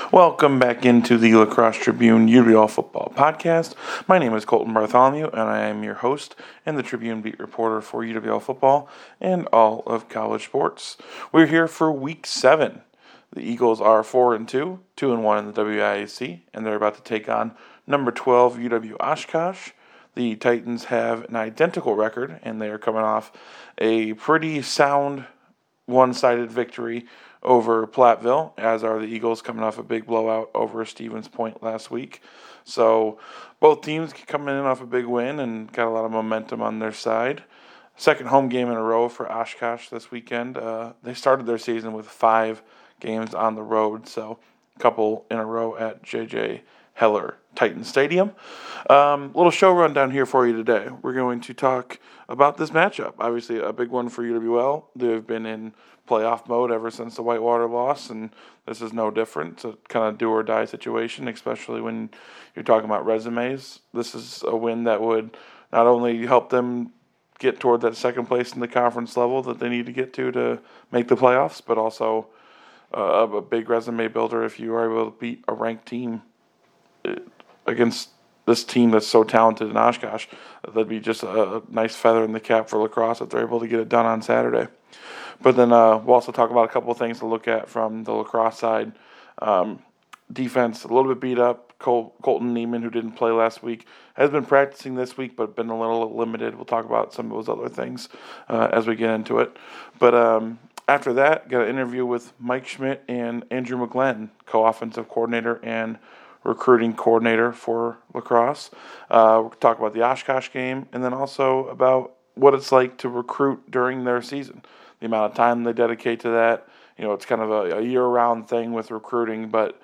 Welcome back into the La Crosse Tribune UWL Football Podcast. My name is Colton Bartholomew, and I am your host and the Tribune beat reporter for UWL Football and all of college sports. We're here for Week 7. The Eagles are 4-2, 2-1 in the WIAC, and they're about to take on number 12 UW Oshkosh. The Titans have an identical record, and they are coming off a pretty sound one-sided victory over Platteville, as are the Eagles coming off a big blowout over Stevens Point last week. So both teams coming in off a big win and got a lot of momentum on their side. Second home game in a row for Oshkosh this weekend. They started their season with 5 games on the road, so a couple in a row at J.J. Heller Titan Stadium. Little show rundown here for you today. We're going to talk about this matchup. Obviously, a big one for UWL. They've been in playoff mode ever since the Whitewater loss, and this is no different. It's a kind of do-or-die situation, especially when you're talking about resumes. This is a win that would not only help them get toward that second place in the conference level that they need to get to make the playoffs, but also a big resume builder if you are able to beat a ranked team against this team that's so talented in Oshkosh. That'd be just a nice feather in the cap for La Crosse if they're able to get it done on Saturday. But then we'll also talk about a couple of things to look at from the La Crosse side. Defense, a little bit beat up. Colton Neiman, who didn't play last week, has been practicing this week but been a little limited. We'll talk about some of those other things as we get into it. But after that, got an interview with Mike Schmidt and Andrew McGlenn, co-offensive coordinator and recruiting coordinator for La Crosse. We'll talk about the Oshkosh game and then also about what it's like to recruit during their season. The amount of time they dedicate to that. You know, it's kind of a year-round thing with recruiting, but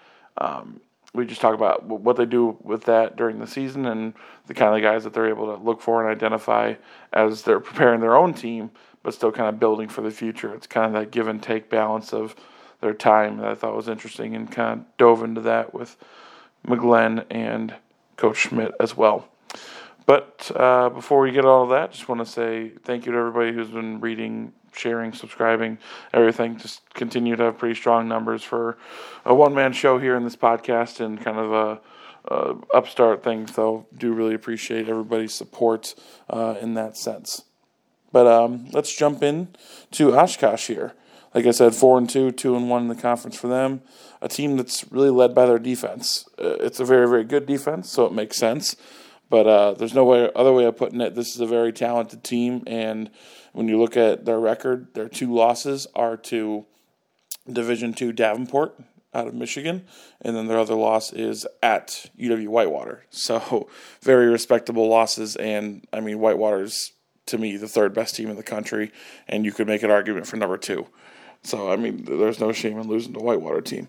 we just talk about what they do with that during the season and the kind of guys that they're able to look for and identify as they're preparing their own team, but still kind of building for the future. It's kind of that give and take balance of their time that I thought was interesting and kind of dove into that with McGlenn and Coach Schmidt as well. But before we get all of that, just want to say thank you to everybody who's been reading, sharing, subscribing, everything. Just continue to have pretty strong numbers for a one-man show here in this podcast and kind of a upstart thing. So do really appreciate everybody's support in that sense. But let's jump in to Oshkosh here. Like I said, 4-2, 2-1 in the conference for them. A team that's really led by their defense. It's a very, very good defense, so it makes sense. But there's no other way of putting it. This is a very talented team, and when you look at their record, their 2 losses are to Division II Davenport out of Michigan, and then their other loss is at UW Whitewater. So very respectable losses, and, I mean, Whitewater's, to me, the 3rd best team in the country, and you could make an argument for number 2. So, I mean, there's no shame in losing to a Whitewater team.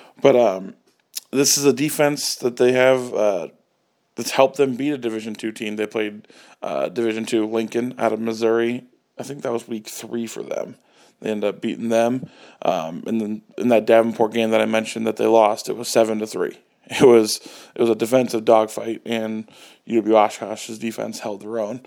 But this is a defense that they have that's helped them beat a Division II team. They played Division II Lincoln out of Missouri. I think that was week 3 for them. They ended up beating them. And then in that Davenport game that I mentioned that they lost, it was 7-3. It was a defensive dogfight, and UW Oshkosh's defense held their own.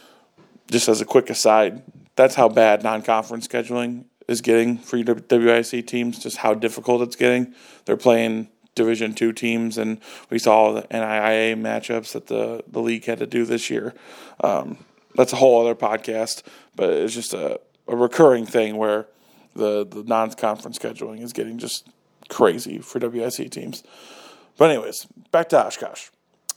Just as a quick aside, that's how bad non-conference scheduling is getting for WIC teams, just how difficult it's getting. They're playing Division II teams, and we saw the NIIA matchups that the league had to do this year. That's a whole other podcast, but it's just a recurring thing where the non-conference scheduling is getting just crazy for WIC teams. But anyways, back to Oshkosh.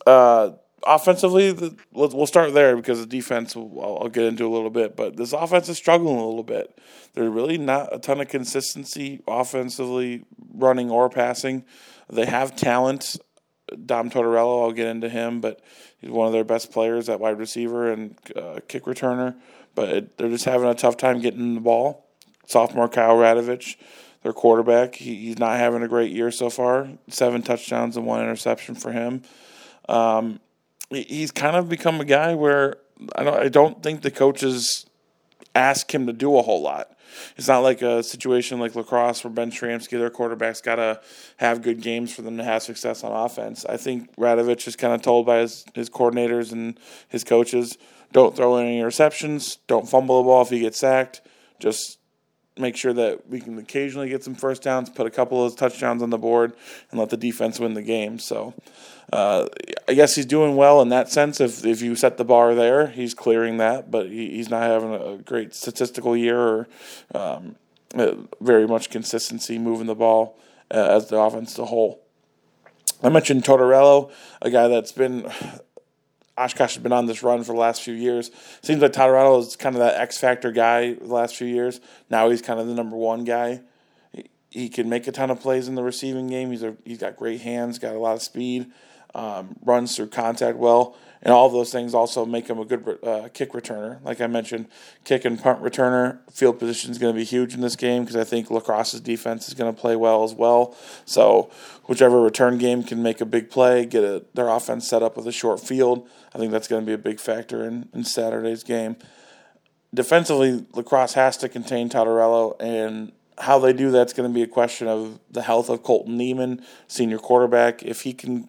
Offensively, we'll start there because the defense I'll get into a little bit, but this offense is struggling a little bit. There's really not a ton of consistency offensively, running or passing. They have talent. Dom Tortorello, I'll get into him, but he's one of their best players at wide receiver and kick returner. But they're just having a tough time getting the ball. Sophomore Kyle Radovich, their quarterback, he's not having a great year so far. 7 touchdowns and 1 interception for him. He's kind of become a guy where I don't think the coaches ask him to do a whole lot. It's not like a situation like La Crosse where Ben Shramsky, their quarterback's got to have good games for them to have success on offense. I think Radovich is kind of told by his coordinators and his coaches, don't throw any interceptions, don't fumble the ball if you get sacked, just make sure that we can occasionally get some first downs, put a couple of those touchdowns on the board, and let the defense win the game. So I guess he's doing well in that sense. If you set the bar there, he's clearing that, but he's not having a great statistical year or very much consistency moving the ball as the offense as a whole. I mentioned Tortorella, a guy that's been Oshkosh has been on this run for the last few years. Seems like Tortorella is kind of that X factor guy the last few years. Now he's kind of the number one guy. He can make a ton of plays in the receiving game. He's got great hands, got a lot of speed, runs through contact well, and all of those things also make him a good kick returner. Like I mentioned, kick and punt returner. Field position is going to be huge in this game because I think La Crosse's defense is going to play well as well. So whichever return game can make a big play, get their offense set up with a short field, I think that's going to be a big factor in Saturday's game. Defensively, La Crosse has to contain Tortorella, and how they do that's going to be a question of the health of Colton Neiman, senior cornerback. If he can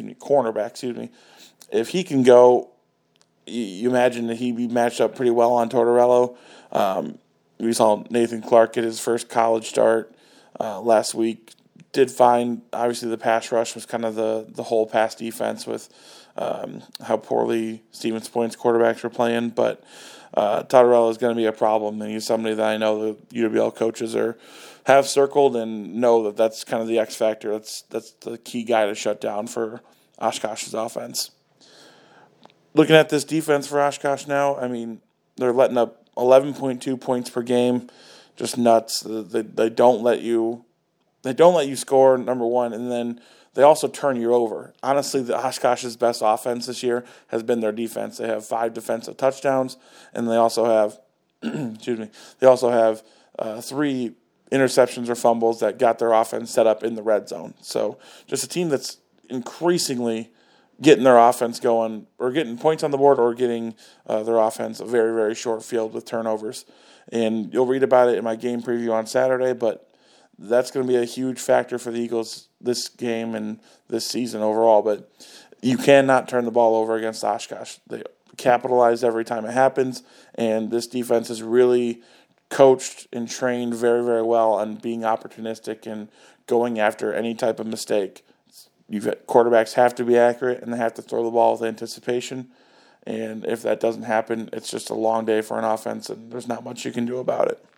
go, you imagine that he'd be matched up pretty well on Tortorella. We saw Nathan Clark get his first college start last week. Did find, obviously, the pass rush was kind of the whole pass defense with how poorly Stevens Point's quarterbacks were playing, but Tortorella is going to be a problem, and he's somebody that I know the UWL coaches have circled and know that that's kind of the X factor. That's the key guy to shut down for Oshkosh's offense. Looking at this defense for Oshkosh now, I mean, they're letting up 11.2 points per game, just nuts. They don't let you score, number one, and then they also turn you over. Honestly, the Oshkosh's best offense this year has been their defense. They have 5 defensive touchdowns, and they also have, 3 interceptions or fumbles that got their offense set up in the red zone. So just a team that's increasingly getting their offense going, or getting points on the board, or getting their offense a very, very short field with turnovers. And you'll read about it in my game preview on Saturday, but that's going to be a huge factor for the Eagles this game and this season overall. But you cannot turn the ball over against Oshkosh. They capitalize every time it happens, and this defense is really coached and trained very, very well on being opportunistic and going after any type of mistake. Quarterbacks have to be accurate, and they have to throw the ball with anticipation. And if that doesn't happen, it's just a long day for an offense, and there's not much you can do about it.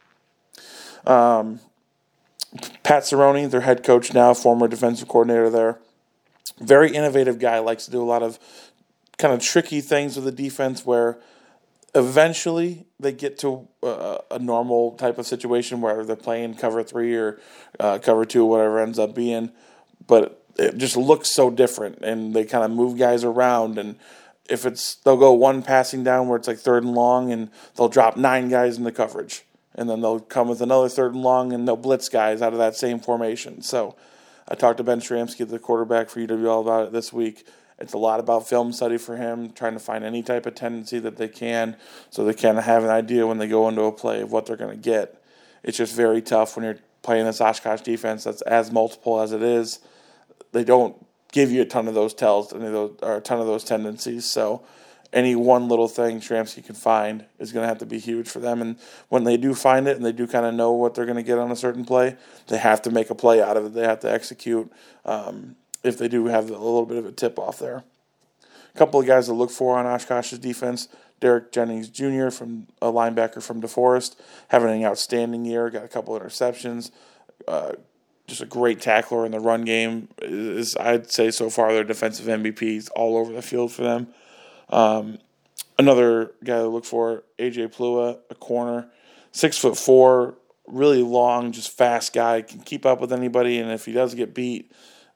Pat Cerrone, their head coach now, former defensive coordinator there. Very innovative guy, likes to do a lot of kind of tricky things with the defense where eventually they get to a normal type of situation where they're playing cover 3 or cover 2, whatever it ends up being. But it just looks so different, and they kind of move guys around. And if they'll go one passing down where it's like 3rd and long, and they'll drop 9 guys in the coverage. And then they'll come with another 3rd and long, and they'll blitz guys out of that same formation. So I talked to Ben Shramsky, the quarterback for UWL, about it this week. It's a lot about film study for him, trying to find any type of tendency that they can so they kind of have an idea when they go into a play of what they're going to get. It's just very tough when you're playing this Oshkosh defense that's as multiple as it is. They don't give you a ton of those tells or a ton of those tendencies. So any one little thing Shramsky can find is going to have to be huge for them. And when they do find it and they do kind of know what they're going to get on a certain play, they have to make a play out of it. They have to execute if they do have a little bit of a tip-off there. A couple of guys to look for on Oshkosh's defense. Derek Jennings Jr., from a linebacker from DeForest, having an outstanding year, got a couple interceptions. Just a great tackler in the run game. I'd say so far their defensive MVPs all over the field for them. Another guy to look for, AJ Plua, a corner, 6'4", really long, just fast guy, can keep up with anybody, and if he does get beat,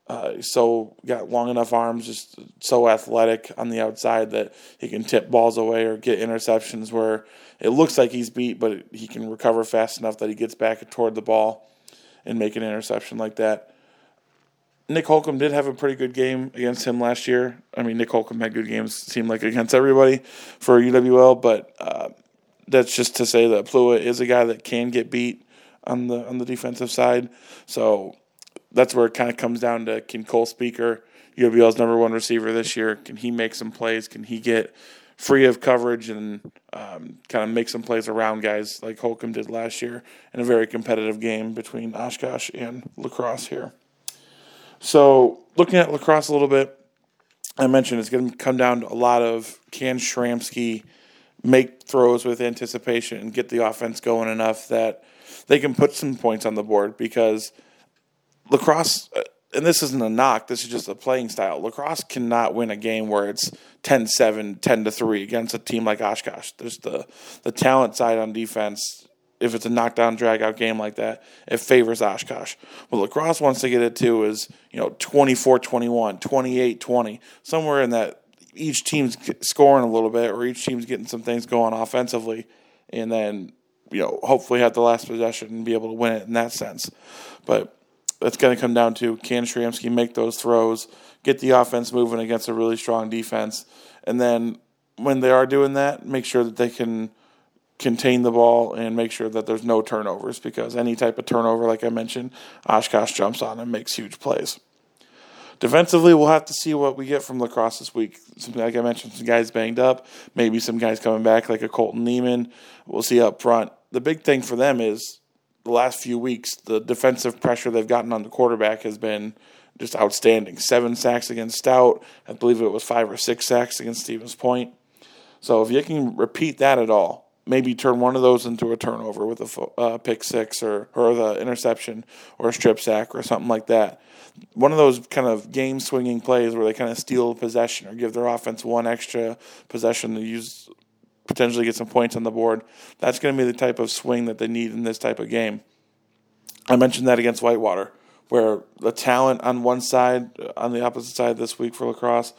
got long enough arms, just so athletic on the outside that he can tip balls away or get interceptions where it looks like he's beat, but he can recover fast enough that he gets back toward the ball and make an interception like that. Nick Holcomb did have a pretty good game against him last year. I mean, Nick Holcomb had good games, seemed like, against everybody for UWL, but that's just to say that Plua is a guy that can get beat on the defensive side. So that's where it kind of comes down to, can Cole Speaker, UWL's number 1 receiver this year, can he make some plays? Can he get free of coverage and kind of make some plays around guys like Holcomb did last year in a very competitive game between Oshkosh and La Crosse here. So looking at La Crosse a little bit, I mentioned it's going to come down to a lot of can Shramsky make throws with anticipation and get the offense going enough that they can put some points on the board, because La Crosse, and this isn't a knock, this is just a playing style. La Crosse cannot win a game where it's 10-7, 10-3 against a team like Oshkosh. There's the talent side on defense. If it's a knockdown, drag-out game like that, it favors Oshkosh. What La Crosse wants to get it to is, 24-21, 28-20, somewhere in that each team's scoring a little bit or each team's getting some things going offensively, and then, hopefully have the last possession and be able to win it in that sense. But it's going to come down to, can Shramsky make those throws, get the offense moving against a really strong defense, and then when they are doing that, make sure that they can contain the ball and make sure that there's no turnovers, because any type of turnover, like I mentioned, Oshkosh jumps on and makes huge plays. Defensively, we'll have to see what we get from La Crosse this week. Like I mentioned, some guys banged up, maybe some guys coming back like a Colton Neiman. We'll see up front. The big thing for them is the last few weeks, the defensive pressure they've gotten on the quarterback has been just outstanding. 7 sacks against Stout. I believe it was 5 or 6 sacks against Stevens Point. So if you can repeat that at all, maybe turn one of those into a turnover with a pick six or the interception or a strip sack or something like that. One of those kind of game-swinging plays where they kind of steal possession or give their offense one extra possession to potentially get some points on the board. That's going to be the type of swing that they need in this type of game. I mentioned that against Whitewater, where the talent on one side, on the opposite side this week for La Crosse,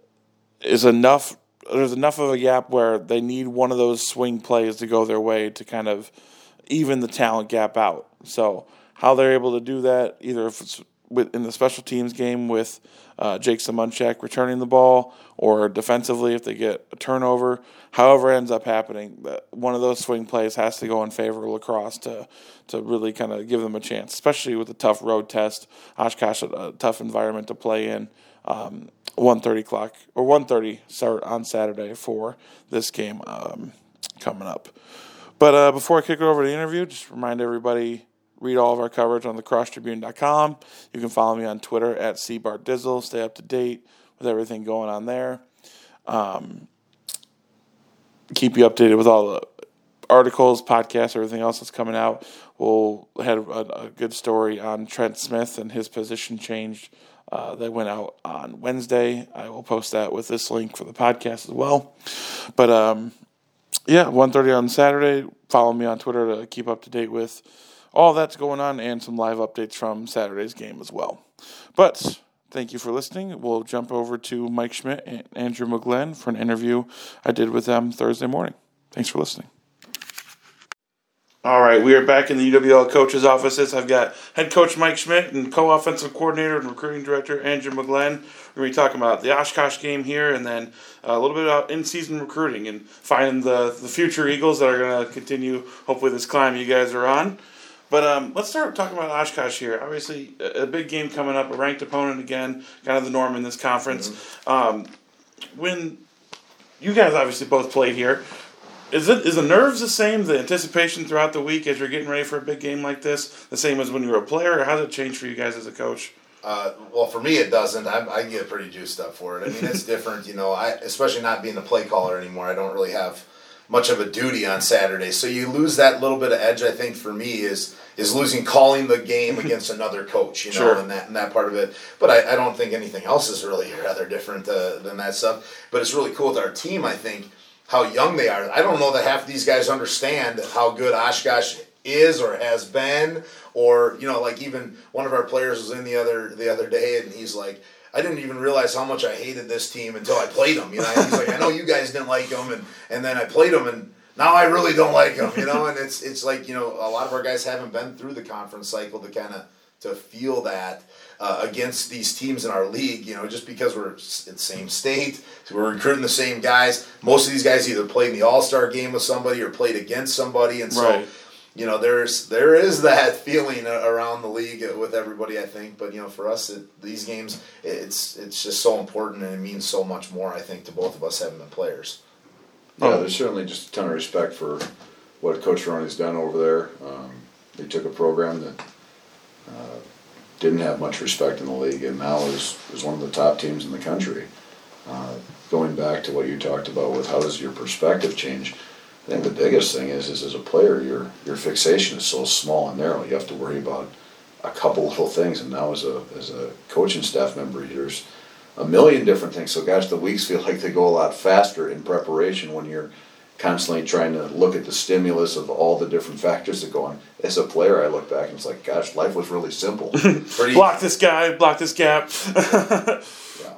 is enough. There's enough of a gap where they need one of those swing plays to go their way to kind of even the talent gap out. So how they're able to do that, either if it's in the special teams game with Jake Simonchak returning the ball, or defensively if they get a turnover, however it ends up happening, one of those swing plays has to go in favor of La Crosse to really kind of give them a chance, especially with a tough road test. Oshkosh, a tough environment to play in. 1:30 start on Saturday for this game coming up. But before I kick it over to the interview, just remind everybody, read all of our coverage on thecrosstribune.com. You can follow me on Twitter at cbartdizzle. Stay up to date with everything going on there. Keep you updated with all the articles, podcasts, everything else that's coming out. We'll have a good story on Trent Smith and his position change that went out on Wednesday. I will post that with this link for the podcast as well. But 1:30 on Saturday. Follow me on Twitter to keep up to date with all that's going on and some live updates from Saturday's game as well. But thank you for listening. We'll jump over to Mike Schmidt and Andrew McGlenn for an interview I did with them Thursday morning. Thanks for listening. All right, we are back in the UWL coach's offices. I've got head coach Mike Schmidt and co-offensive coordinator and recruiting director Andrew McGlenn. We're going to be talking about the Oshkosh game here, and then a little bit about in-season recruiting and finding the future Eagles that are going to continue, hopefully, this climb you guys are on. But let's start talking about Oshkosh here. Obviously, a big game coming up, a ranked opponent again, kind of the norm in this conference. Mm-hmm. When you guys obviously both played here, is the nerves the same, the anticipation throughout the week as you're getting ready for a big game like this, the same as when you were a player, or how does it change for you guys as a coach? Well, for me, it doesn't. I get pretty juiced up for it. I mean, it's different, especially not being the play caller anymore. I don't really have much of a duty on Saturday. So you lose that little bit of edge, I think, for me, is losing calling the game against another coach, sure. and that part of it. But I don't think anything else is really rather different than that stuff. But it's really cool with our team, I think, how young they are. I don't know that half of these guys understand how good Oshkosh is or has been, or like even one of our players was in the other day, and he's like, I didn't even realize how much I hated this team until I played them. He's like, I know you guys didn't like them, and then I played them, and now I really don't like them. And it's like a lot of our guys haven't been through the conference cycle to feel that. Against these teams in our league, just because we're in the same state, so we're recruiting the same guys. Most of these guys either played in the All-Star game with somebody or played against somebody, and so right. There is that feeling around the league with everybody, I think. But for us, these games, it's just so important, and it means so much more, I think, to both of us having been players. Yeah, there's certainly just a ton of respect for what Coach Roney's done over there. They took a program that didn't have much respect in the league, and now is one of the top teams in the country. Going back to what you talked about with how does your perspective change, I think the biggest thing is as a player, your fixation is so small and narrow. You have to worry about a couple little things, and now as a coaching staff member, there's a million different things. So gosh, the weeks feel like they go a lot faster in preparation when you're constantly trying to look at the stimulus of all the different factors that go on. As a player, I look back and it's like, gosh, life was really simple. Block this guy, block this gap. Yeah.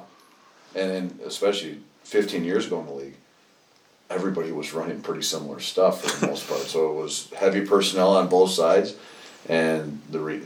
And especially 15 years ago in the league, everybody was running pretty similar stuff for the most part. So it was heavy personnel on both sides, and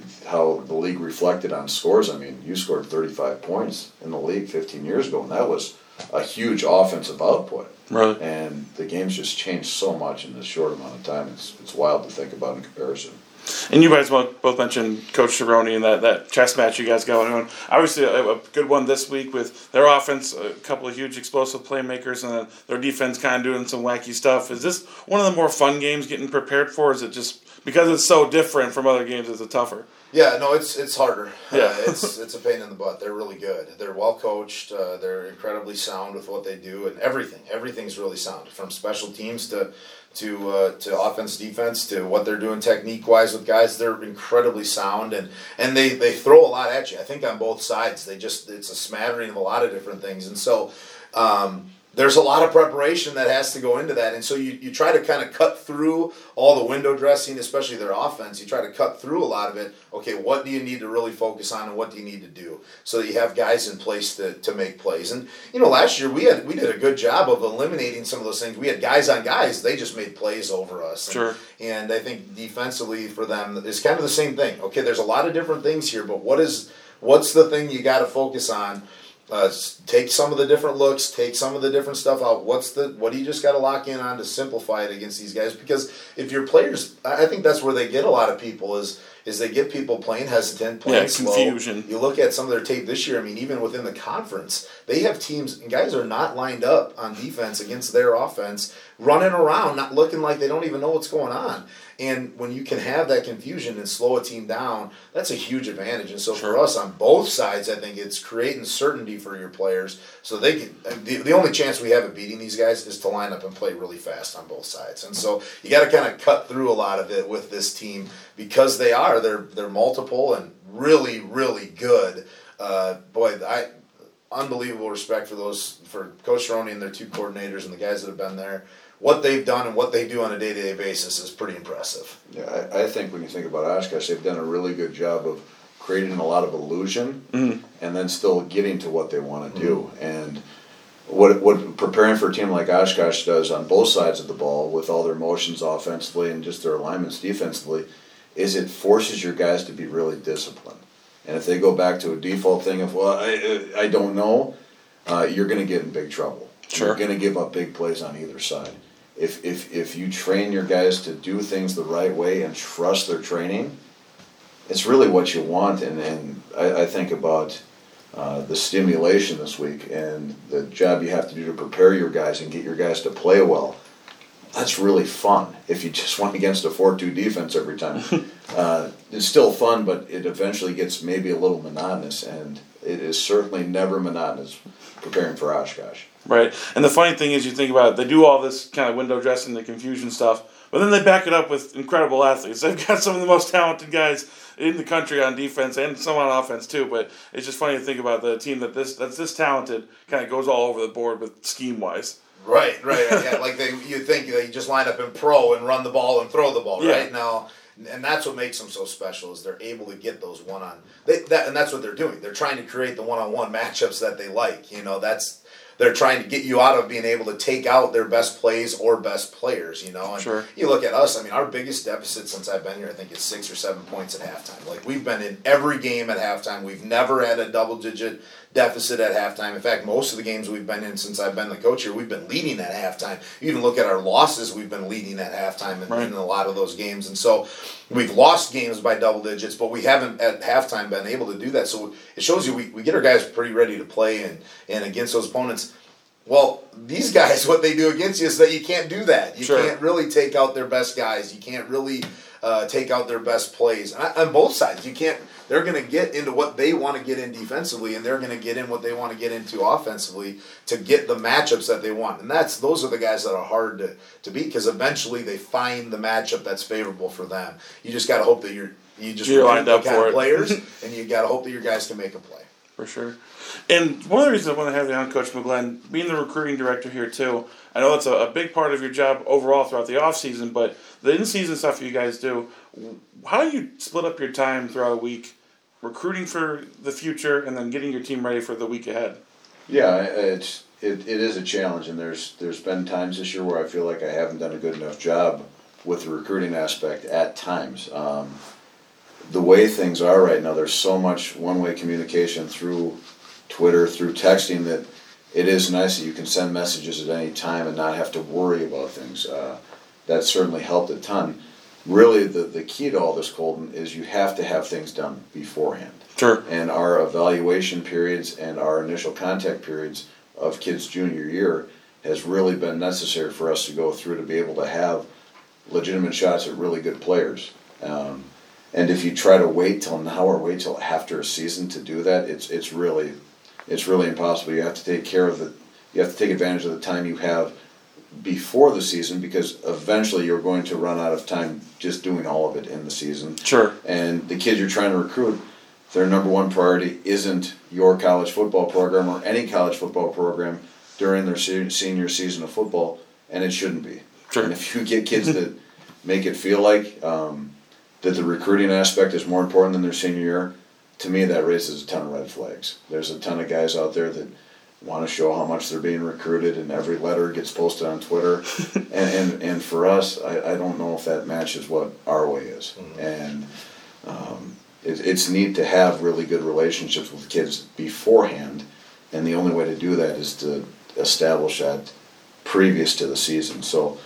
how the league reflected on scores. I mean, you scored 35 points in the league 15 years ago, and that was a huge offensive output. Right. And the game's just changed so much in this short amount of time. It's wild to think about in comparison. And you guys both mentioned Coach Cerrone and that chess match you guys got going on. Obviously, a good one this week with their offense, a couple of huge explosive playmakers, and their defense kind of doing some wacky stuff. Is this one of the more fun games getting prepared for? Or is it just because it's so different from other games, is it tougher? Yeah, no, it's harder. Yeah. It's a pain in the butt. They're really good. They're well coached. They're incredibly sound with what they do, and everything's really sound, from special teams to offense, defense, to what they're doing technique wise with guys. They're incredibly sound, and they throw a lot at you. I think on both sides, it's a smattering of a lot of different things, and so. There's a lot of preparation that has to go into that. And so you try to kind of cut through all the window dressing, especially their offense. You try to cut through a lot of it. Okay, what do you need to really focus on and what do you need to do so that you have guys in place to make plays? And, last year we did a good job of eliminating some of those things. We had guys on guys. They just made plays over us. Sure. And I think defensively for them, it's kind of the same thing. Okay, there's a lot of different things here, but what's the thing you got to focus on? Take some of the different looks, take some of the different stuff out. What do you just got to lock in on to simplify it against these guys? Because if your players, I think that's where they get a lot of people is they get people playing hesitant, playing slow. Confusion. You look at some of their tape this year. I mean, even within the conference, they have teams and guys are not lined up on defense against their offense, running around, not looking like they don't even know what's going on. And when you can have that confusion and slow a team down, that's a huge advantage. And so for us on both sides, I think it's creating certainty for your players. So they can, the only chance we have of beating these guys is to line up and play really fast on both sides. And so you got to kind of cut through a lot of it with this team because they're multiple and really, really good. Unbelievable respect for Coach Cerrone and their two coordinators and the guys that have been there. What they've done and what they do on a day-to-day basis is pretty impressive. Yeah, I think when you think about Oshkosh, they've done a really good job of creating a lot of illusion and then still getting to what they want to do. And what preparing for a team like Oshkosh does on both sides of the ball with all their motions offensively and just their alignments defensively is it forces your guys to be really disciplined. And if they go back to a default thing of, well, I don't know, you're going to get in big trouble. Sure. You're going to give up big plays on either side. If you train your guys to do things the right way and trust their training, it's really what you want. And I think about the stimulation this week and the job you have to do to prepare your guys and get your guys to play well. That's really fun. If you just went against a 4-2 defense every time, it's still fun, but it eventually gets maybe a little monotonous, and it is certainly never monotonous preparing for Oshkosh. Right. And the funny thing is, you think about it, they do all this kind of window dressing, the confusion stuff, but then they back it up with incredible athletes. They've got some of the most talented guys in the country on defense and some on offense too, but it's just funny to think about the team that's this talented kind of goes all over the board with scheme-wise. Right. Yeah, like you think they just line up in pro and run the ball and throw the ball, right? Now, and that's what makes them so special is they're able to get those one-on. And that's what they're doing. They're trying to create the one-on-one matchups that they like. They're trying to get you out of being able to take out their best plays or best players, And sure. You look at us, I mean, our biggest deficit since I've been here, I think it's 6 or 7 points at halftime. Like, we've been in every game at halftime. We've never had a double-digit deficit at halftime. In fact, most of the games we've been in since I've been the coach here, we've been leading at halftime. You even look at our losses, we've been leading at halftime in a lot of those games. And so we've lost games by double digits, but we haven't at halftime been able to do that. So it shows you we get our guys pretty ready to play and against those opponents. Well, these guys, what they do against you is that you can't do that. You Sure. can't really take out their best guys. You can't really take out their best plays. On both sides, you can't. They're going to get into what they want to get in defensively, and they're going to get in what they want to get into offensively to get the matchups that they want. And those are the guys that are hard to beat, because eventually they find the matchup that's favorable for them. You just got to hope that you're lined up for it. players, and you got to hope that your guys can make a play. For sure. And one of the reasons I want to have you on, Coach McGlenn, being the recruiting director here too, I know it's a big part of your job overall throughout the offseason, but the in-season stuff you guys do, how do you split up your time throughout a week, recruiting for the future and then getting your team ready for the week ahead? Yeah, it is a challenge, and there's been times this year where I feel like I haven't done a good enough job with the recruiting aspect at times. The way things are right now, there's so much one-way communication through Twitter, through texting, that it is nice that you can send messages at any time and not have to worry about things. That certainly helped a ton. Really, the key to all this, Colton, is you have to have things done beforehand. Sure. And our evaluation periods and our initial contact periods of kids' junior year has really been necessary for us to go through to be able to have legitimate shots at really good players. And if you try to wait till now or wait till after a season to do that, it's really impossible. You have to take care of you have to take advantage of the time you have before the season, because eventually you're going to run out of time just doing all of it in the season. Sure. And the kids you're trying to recruit, their number one priority isn't your college football program or any college football program during their senior season of football, and it shouldn't be. Sure. And if you get kids that make it feel like that the recruiting aspect is more important than their senior year, to me that raises a ton of red flags. There's a ton of guys out there that want to show how much they're being recruited, and every letter gets posted on Twitter. and for us, I don't know if that matches what our way is. Mm-hmm. And it's neat to have really good relationships with kids beforehand, and the only way to do that is to establish that previous to the season. So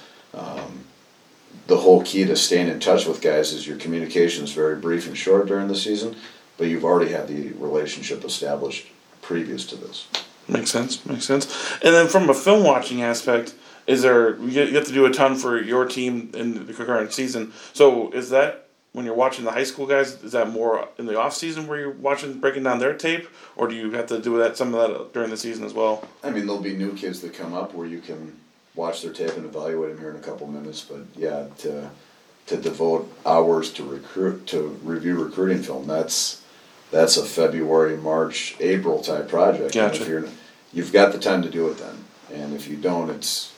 the whole key to staying in touch with guys is your communication is very brief and short during the season, but you've already had the relationship established previous to this. Makes sense. And then from a film watching aspect, you have to do a ton for your team in the current season. So is that, when you're watching the high school guys, is that more in the off season where you're breaking down their tape, or do you have to do some of that during the season as well? I mean, there'll be new kids that come up where you can watch their tape and evaluate them here in a couple minutes. But yeah, to devote hours to review recruiting film, that's a February, March, April type project. Gotcha. And if you've got the time to do it then, and if you don't, it's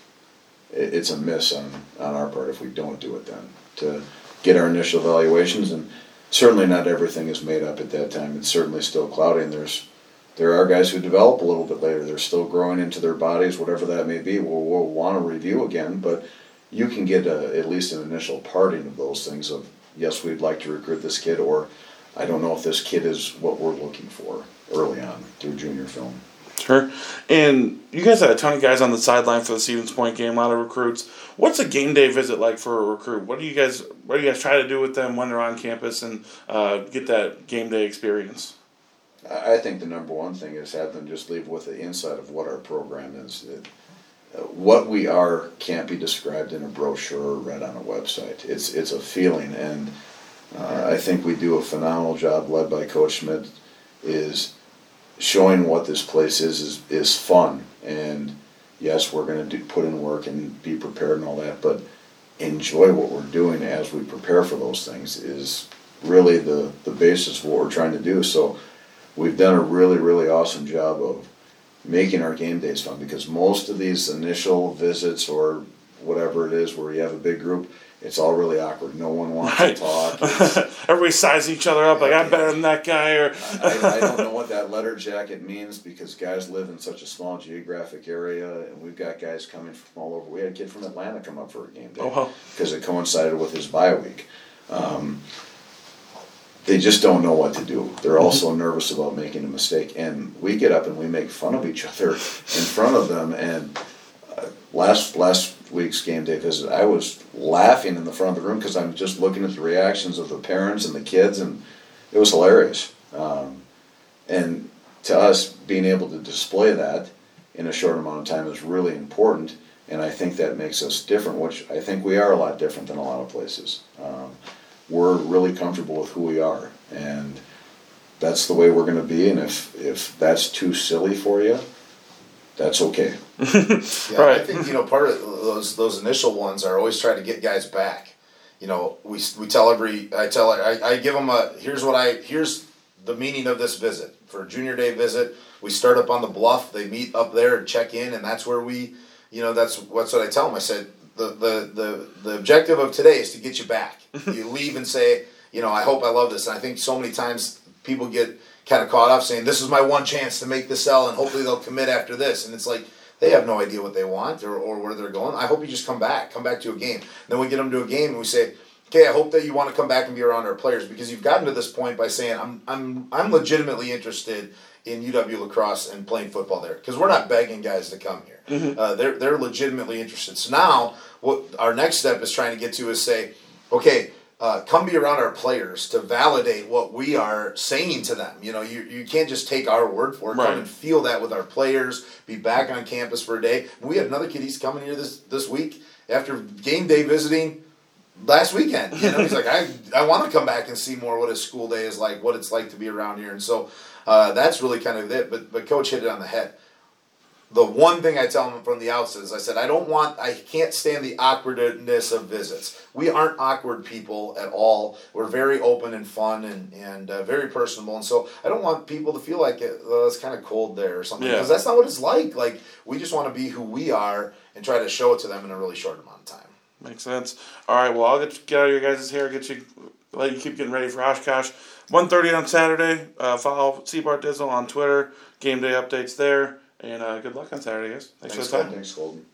a miss on our part if we don't do it then. To get our initial evaluations, and certainly not everything is made up at that time. It's certainly still cloudy, and there are guys who develop a little bit later. They're still growing into their bodies, whatever that may be. We'll want to review again, but you can get at least an initial parting of those things of, yes, we'd like to recruit this kid, or I don't know if this kid is what we're looking for early on through junior film. Sure. And you guys had a ton of guys on the sideline for the Stevens Point game, a lot of recruits. What's a game day visit like for a recruit? What do you guys try to do with them when they're on campus and get that game day experience? I think the number one thing is have them just leave with the insight of what our program is. What we are can't be described in a brochure or read on a website. It's a feeling, and I think we do a phenomenal job, led by Coach Schmidt, is showing what this place is fun. And yes, we're going to put in work and be prepared and all that, but enjoy what we're doing as we prepare for those things is really the basis of what we're trying to do. So we've done a really, really awesome job of making our game days fun, because most of these initial visits or whatever it is where you have a big group, it's all really awkward. No one wants to talk. Everybody's sizing each other up like, I'm better than that guy. Or I don't know what that letter jacket means, because guys live in such a small geographic area, and we've got guys coming from all over. We had a kid from Atlanta come up for a game day because it coincided with his bye week. They just don't know what to do. They're also nervous about making a mistake, and we get up and we make fun of each other in front of them. And last week's game day visit, I was laughing in the front of the room because I'm just looking at the reactions of the parents and the kids, and it was hilarious. And to us, being able to display that in a short amount of time is really important, and I think that makes us different, which I think we are a lot different than a lot of places. We're really comfortable with who we are, and that's the way we're going to be, and if that's too silly for you, that's okay. Yeah, right. I think, part of those initial ones are always trying to get guys back. We tell I give them here's the meaning of this visit. For a junior day visit, we start up on the bluff, they meet up there and check in, and that's where that's what I tell them. I said, the objective of today is to get you back. You leave and say, I hope I love this. And I think so many times people get kind of caught up saying, this is my one chance to make the sell and hopefully they'll commit after this. And it's like, they have no idea what they want or where they're going. I hope you just come back to a game. Then we get them to a game and we say, okay, I hope that you want to come back and be around our players, because you've gotten to this point by saying, I'm legitimately interested in UW La Crosse and playing football there, because we're not begging guys to come here. Mm-hmm. They're legitimately interested. So now what our next step is trying to get to is say, okay, come be around our players to validate what we are saying to them. You can't just take our word for it. Right. Come and feel that with our players. Be back on campus for a day. We have another kid. He's coming here this week after game day visiting last weekend. He's like, I want to come back and see more what his school day is like, what it's like to be around here. And so that's really kind of it. But Coach hit it on the head. The one thing I tell them from the outset is I said, I can't stand the awkwardness of visits. We aren't awkward people at all. We're very open and fun and very personable. And so I don't want people to feel like it's kind of cold there or something. Because that's not what it's like. Like, we just want to be who we are and try to show it to them in a really short amount of time. Makes sense. All right, well, I'll get out of your guys' hair, let you keep getting ready for Oshkosh. 1:30 on Saturday. Follow Seabart Dizzle on Twitter. Game day updates there. And good luck on Saturday, guys. Thanks for the time. Thanks, Golden.